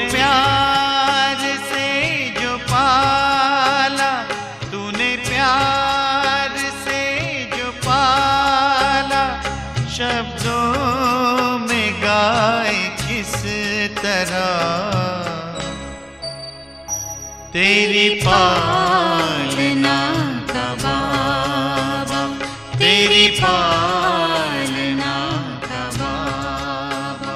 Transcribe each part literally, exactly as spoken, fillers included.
प्यार से जो पाला, तूने प्यार से जो पाला, शब्दों में गाए किस तरह। तेरी पालना का बाबा, तेरी पालना का बाबा।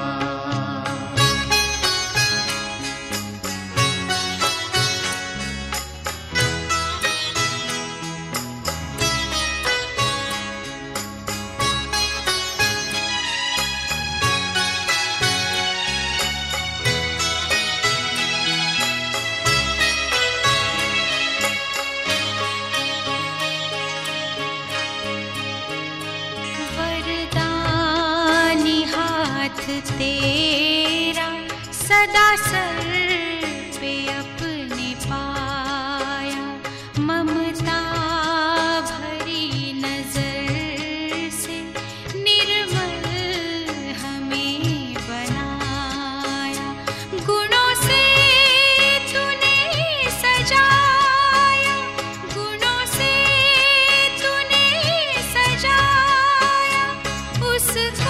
तेरा सदा सर पे अपने पाया, ममता भरी नजर से निर्मल हमें बनाया। गुणों से तूने सजाया, गुणों से तूने सजाया, उसको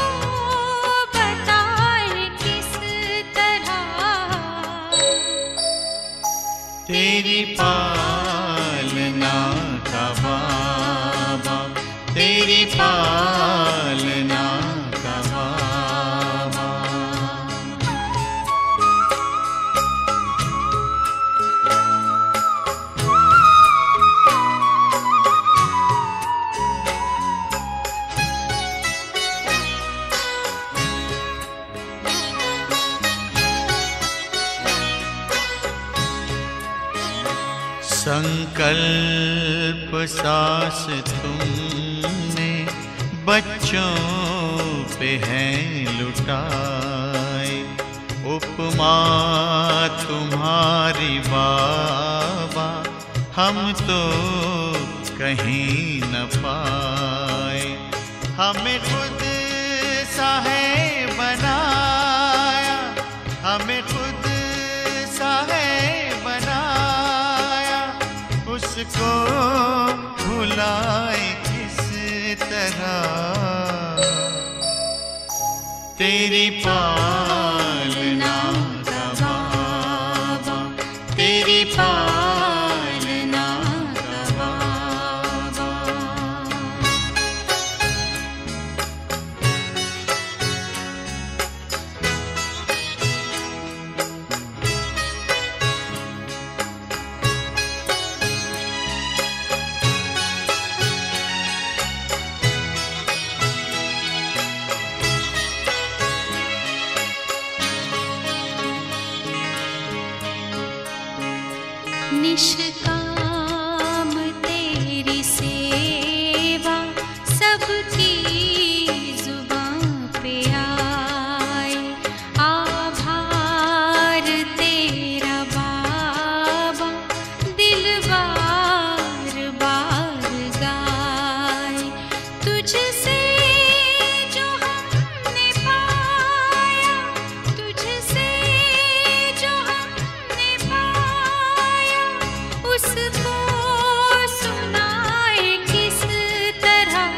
तेरी पालना का बाबा, तेरी पालना का बाबा। संकल्प सांस तुमने बच्चों पे हैं लुटाए, उपमा तुम्हारी बाबा हम तो कहीं न पाए। हमें खुद सा है बनाया, हमें खुद सा है बनाया, उसको भुलाए किस तरह। तेरी पालना का बाबा, तेरी पालना का बाबा। निष्काम तेरी सेवा सबकी जुबां पे आए, आभार तेरा बाबा दिल बार बार गाए। तुझसे जो हमने पाया, तुझसे जो हमने पाया, उसको सुनाए किस तरह।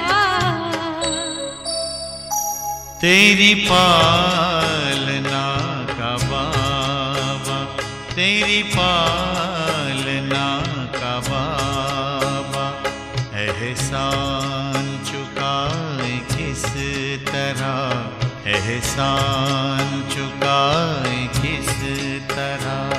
तेरी पालना का बाबा, तेरी पालना का बाबा। एहसान चुकाए किस तरह, एहसान चुकाए किस तरह।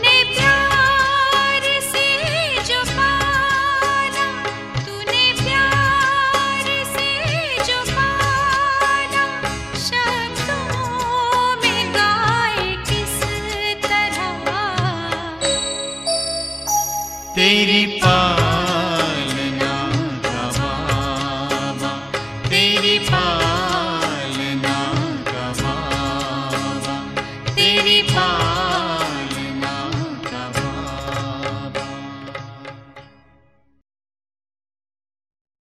तेरी पालना का बाबा, तेरी पालना